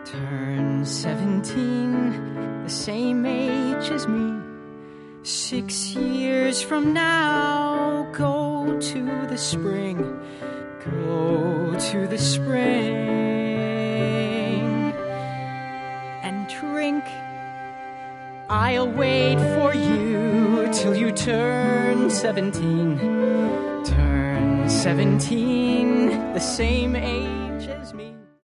Turn 17, the same age as me. 6 years from now, go to the spring. Go to the spring and drink. I'll wait for you till you turn 17. Turn 17, the same age